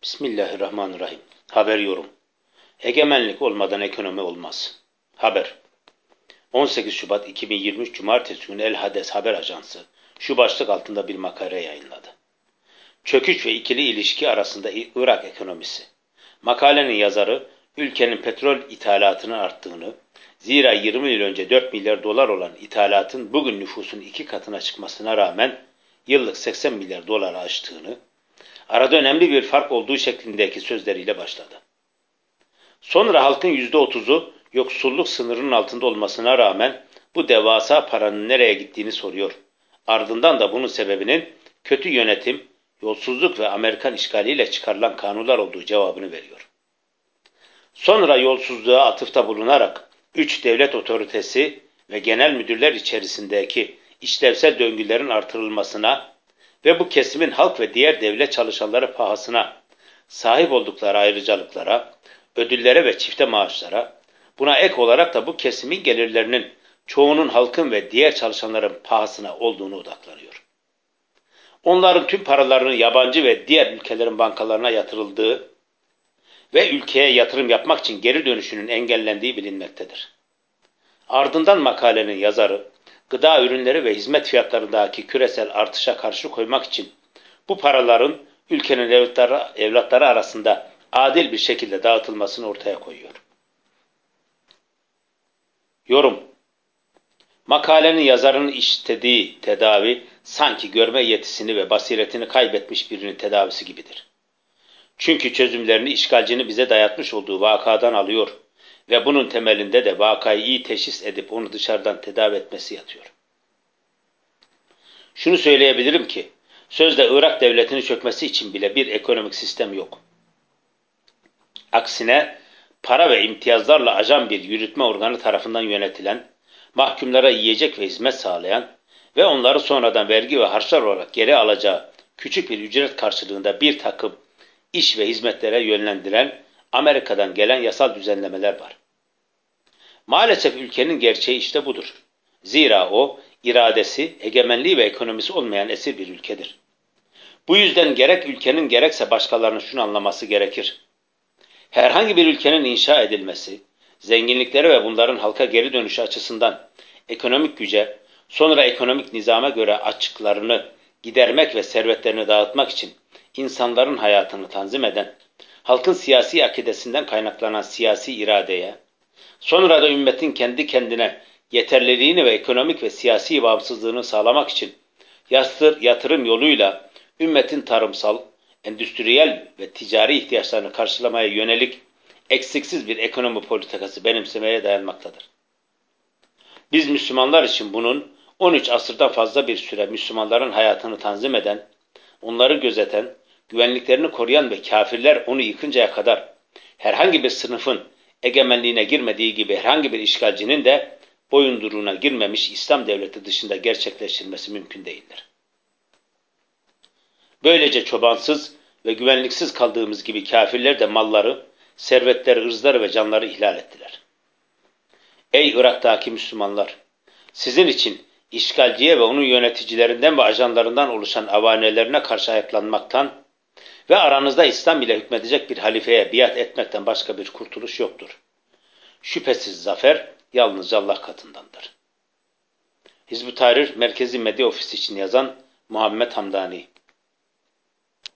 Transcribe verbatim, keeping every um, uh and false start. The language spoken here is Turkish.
Bismillahirrahmanirrahim. Haber yorum. Egemenlik olmadan ekonomi olmaz. Haber. on sekiz Şubat iki bin yirmi üç Cumartesi günü El Hades Haber Ajansı şu başlık altında bir makale yayınladı. Çöküş ve ikili ilişki arasında Irak ekonomisi. Makalenin yazarı, ülkenin petrol ithalatının arttığını, zira yirmi yıl önce dört milyar dolar olan ithalatın bugün nüfusun iki katına çıkmasına rağmen yıllık seksen milyar doları aştığını, arada önemli bir fark olduğu şeklindeki sözleriyle başladı. Sonra halkın yüzde otuzu yoksulluk sınırının altında olmasına rağmen bu devasa paranın nereye gittiğini soruyor. Ardından da bunun sebebinin kötü yönetim, yolsuzluk ve Amerikan işgaliyle çıkarılan kanunlar olduğu cevabını veriyor. Sonra yolsuzluğa atıfta bulunarak üç devlet otoritesi ve genel müdürler içerisindeki işlevsel döngülerin artırılmasına ve bu kesimin halk ve diğer devlet çalışanları pahasına sahip oldukları ayrıcalıklara, ödüllere ve çifte maaşlara, buna ek olarak da bu kesimin gelirlerinin çoğunun halkın ve diğer çalışanların pahasına olduğunu odaklanıyor. Onların tüm paralarının yabancı ve diğer ülkelerin bankalarına yatırıldığı ve ülkeye yatırım yapmak için geri dönüşünün engellendiği bilinmektedir. Ardından makalenin yazarı, gıda ürünleri ve hizmet fiyatlarındaki küresel artışa karşı koymak için bu paraların ülkenin evlatları, evlatları arasında adil bir şekilde dağıtılmasını ortaya koyuyor. Yorum. Makalenin yazarının istediği tedavi sanki görme yetisini ve basiretini kaybetmiş birinin tedavisi gibidir. Çünkü çözümlerini işgalcinin bize dayatmış olduğu vakadan alıyor ve bunun temelinde de vakayı iyi teşhis edip onu dışarıdan tedavi etmesi yatıyor. Şunu söyleyebilirim ki, sözde Irak devletinin çökmesi için bile bir ekonomik sistem yok. Aksine para ve imtiyazlarla ajan bir yürütme organı tarafından yönetilen, mahkumlara yiyecek ve hizmet sağlayan ve onları sonradan vergi ve harçlar olarak geri alacağı küçük bir ücret karşılığında bir takım iş ve hizmetlere yönlendiren Amerika'dan gelen yasal düzenlemeler var. Maalesef ülkenin gerçeği işte budur. Zira o, iradesi, egemenliği ve ekonomisi olmayan esir bir ülkedir. Bu yüzden gerek ülkenin gerekse başkalarının şunu anlaması gerekir. Herhangi bir ülkenin inşa edilmesi, zenginlikleri ve bunların halka geri dönüşü açısından ekonomik güce, sonra ekonomik nizama göre açıklarını gidermek ve servetlerini dağıtmak için insanların hayatını tanzim eden, halkın siyasi akidesinden kaynaklanan siyasi iradeye, sonra da ümmetin kendi kendine yeterliliğini ve ekonomik ve siyasi bağımsızlığını sağlamak için yatırım yoluyla ümmetin tarımsal, endüstriyel ve ticari ihtiyaçlarını karşılamaya yönelik eksiksiz bir ekonomi politikası benimsemeye dayanmaktadır. Biz Müslümanlar için bunun on üç asırdan fazla bir süre Müslümanların hayatını tanzim eden, onları gözeten, güvenliklerini koruyan ve kafirler onu yıkıncaya kadar herhangi bir sınıfın egemenliğine girmediği gibi herhangi bir işgalcinin de boyunduruğuna girmemiş İslam devleti dışında gerçekleştirilmesi mümkün değildir. Böylece çobansız ve güvenliksiz kaldığımız gibi kafirler de malları, servetleri, ırzları ve canları ihlal ettiler. Ey Irak'taki Müslümanlar! Sizin için işgalciye ve onun yöneticilerinden ve ajanlarından oluşan avanelerine karşı ayaklanmaktan ve aranızda İslam ile hükmedecek bir halifeye biat etmekten başka bir kurtuluş yoktur. Şüphesiz zafer yalnızca Allah katındandır. Hizb-ı Tahrir Merkezi Medya Ofisi için yazan Muhammed Hamdani.